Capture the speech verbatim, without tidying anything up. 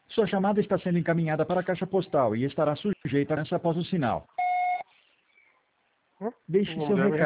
Sua chamada está sendo encaminhada para a caixa postal e estará sujeita a essa após o sinal. Deixe Não seu deve recado.